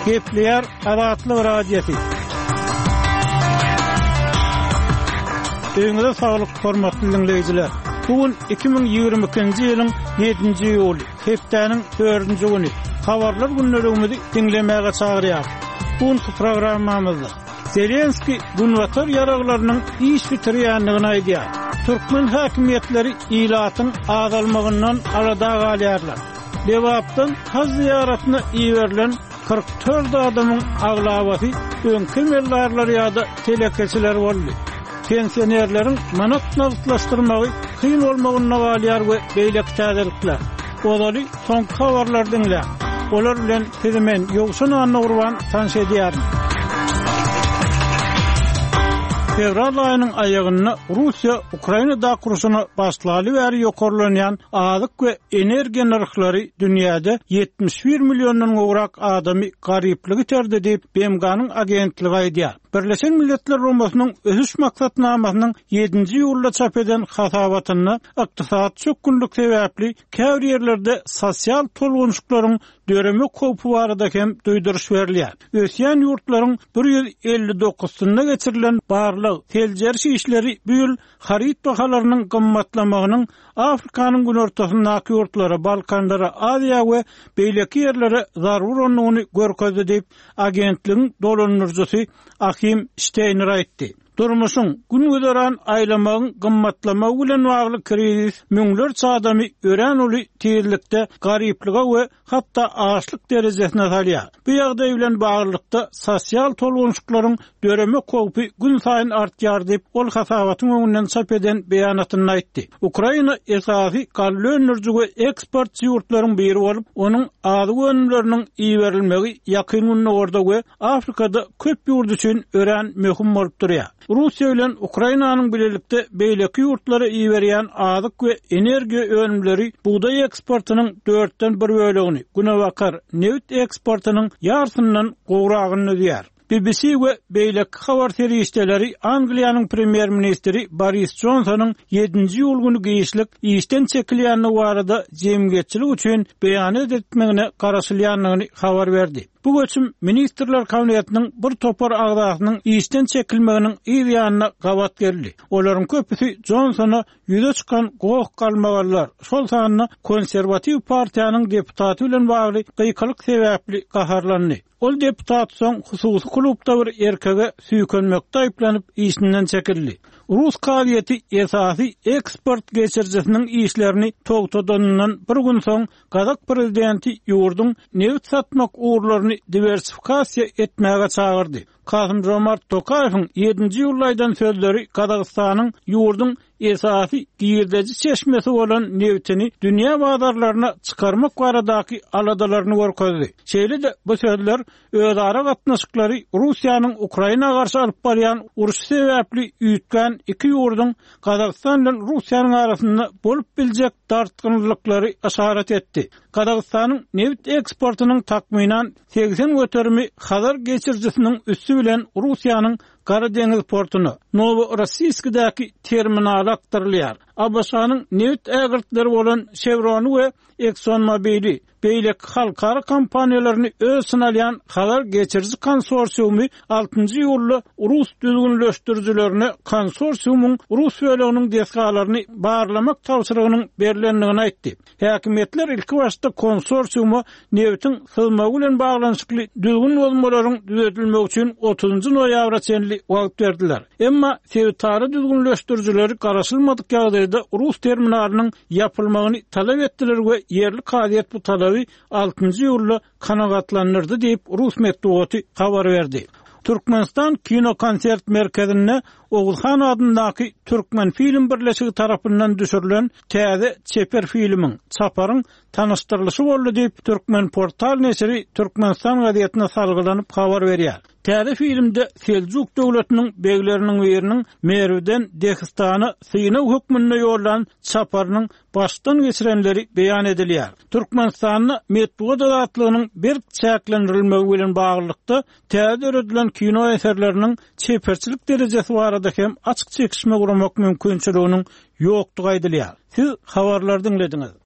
Gepleyer Azatlyk radiosu. Öňüňizde saglyk hormatly dinleýijiler. Bugün 2022-nji ýylyň 7-nji ýuly, hepdeniň 4-nji güni. Habarlar günlerimizi dinlemäge çagyrýar. Bu programmamyzda Zelenski Gunwatar ýaraglarynyň iş bitirýändigini aýdýar. Türkmen häkimetleri ilatyň azalmagyndan arada galýarlar. Dewapdan haz ziyaretine iýerilen 44 adamyň aglawaty öňkü mellarlar ýa-da telekeçiler boldy. Pensionerleriň manat nazlaşdyrmagy kyn bolmagyna galýar we beýlek täzelikler. Olaly soňky habarlar dinlä. Olar bilen tezemen ýogşun anagurwan tanış edýär. Fevral ayının ayağına Rusya Ukrayna dağ kurusuna başlalı veri yokorlanyan azyk ve energiya narxlary dünyada 71 milyondan uğrak adamy garypligi terdi deyip BMG'nın agentligi aýdýar. Birleşen Milletler Romasynyň ösüş maksatnamasynyň 7-nji ýylda çap eden hasabatyny ykdysat çökünlük sebäpli käbir ýerlerde sosial tolgunçlyklaryň döremi köpü barada hem duýduruş berilýär. Ösýän ýurtlaryň 159-synda geçirilen barlyk teljerşi işleri bu ýyl harit bahalarynyň gymmatlamagynyň Afrikanyň günortasyndaky ýurtlara, Balkanlara, Aziýa we beýleki ýerlere zarur onuny görkezdi diýip agentligiň dolanjyjy Achim Steiner aýtdy. Durmuşyň gün-gören aýlamagyň gymmatlamagy bilen bagly krizis müňlerçe adamy ören uly tezlikde garyplyga we hatda açlyk derejesine salýar. Bu ýagdaý bilen baglykda sosial tolgunçlyklaryň döremi köpü gün saýyn artýar diýip ol hasabatyň öňünden çap eden beýanatyny aýtdy. Ukraina esasy gally öňürji we eksport ýurtlaryň biri bolup, onuň azyk önümleriniň iýerilmegi ýakyn günlerde we Afrikada köp ýurt üçin ören möhüm bolup durýar. Rusya ile Ukrayna'nın birlikte beýleki ýurtlara iýerýän azyk we energiya önümleri buğday eksportynyň 4-den 1 bölegini, günewakar neft eksportynyň ýartyndan gowragyny ödýär. BBC we beýleki habar terýişleri Angliýanyň premier ministri Boris Johnsonyň 7-nji ýyl güni giýişlik işden çekilýäni barada jemgyýetçilik üçin beýan etmegine garaşylýanlygyny habar berdi. Bu göçüm Ministrler Kabinetiniň bir topar agdasynyň işden çekilmeginiň ýa-da gawat geldi. Olaryň köpüsi Johnsona ýüze çykan gowuk galmagarlar şol sanyny konserwatiw partiýanyň deputaty bilen bagly gıykalyk sebäpli gaharlandy. Ol deputat soň hususy klubda bir erkege süýkenmekde aýplanyp işinden çekildi. Rus kabiýeti esasy eksport geçirjisiniň işlerini togtadanyndan bir gün soň Kazak prezidenti ýurdun neft satmak uğurlaryny diversifikasiýa etmäge çagyrdy. Kasım-Jomart Tokaýewiň 7-nji ýylaýdan sözleri Kazakstanyň ýurdun esasy giýirdeji çeşmesi bolan neftini dünýä bazarlaryna çykarmak baradaky aladalaryny görkezdi. Şeýle-de bu sözler özara gatnaşyklary Russiýanyň Ukraina garşy alyp barýan uruş sebäpli üýtgän iki ýurdun Kazakstan bilen Russiýanyň arasynda bolup biljek dartgynlyklary aşarat etdi. Kazakstanyň neft eksportynyň takminan 80 göterimi Hazar geçirjisiniň üstü bilen Russiýanyň Kara Deňiz portuny Novorossiyskdaky terminala aktarylýar. Abaşanyň neft ägirtleri bolan Chevron we ExxonMobil beýlek halkara kompaniýalaryny öz synalýan Hazar geçirji konsorsiumy 6-njy ýyly Rus düzgünleşdirjilerine konsorsiumyň Rus böleginiň desgalaryny barlamak tawsyrygynyň berilendigini aýtdy. Häkimetler ilki başda konsorsiumy neftin sızmagy bilen baglanyşykly düzgün bozmalaryň düzeltilmegi üçin 30 noýabra çenli wagt berdiler. Emma sewtary düzgünleşdirjileri garaşylmadyk ýagdaýda Rus terminalynyň ýapylmagyny talap etdiler we yerli kabinet bu talaby 6-njy ýylda kanagatlanyrdy diýip Rus medeniýeti habar berdi. Türkmenistan Kino Konsert Merkezine Oğuzhan adyndaky Türkmen film birleşigi tarapyndan düşürilen täze çeper filmiň çaparyň tanıştyrlyşy boldy diýip Türkmen portal nesiri Türkmenistan gazeteine salgylanyp habar berýär. Täze filmde Seljuk döwletiniň begleriniň beriniň Merwden Dehistany synaw hökmünde ýollanan çaparynyň başdan geçirenleri beýan edilýär. Türkmenistanyň medeniýet azatlygynyň bir çäklendirilmegi bilen baglykda täze öýretilen kino eserleriniň çeperçilik derejesi barada hem açyk çekişme guramak mümkinçiliginiň ýokdugy aýdylýar. Siz habarlary dinlediňiz.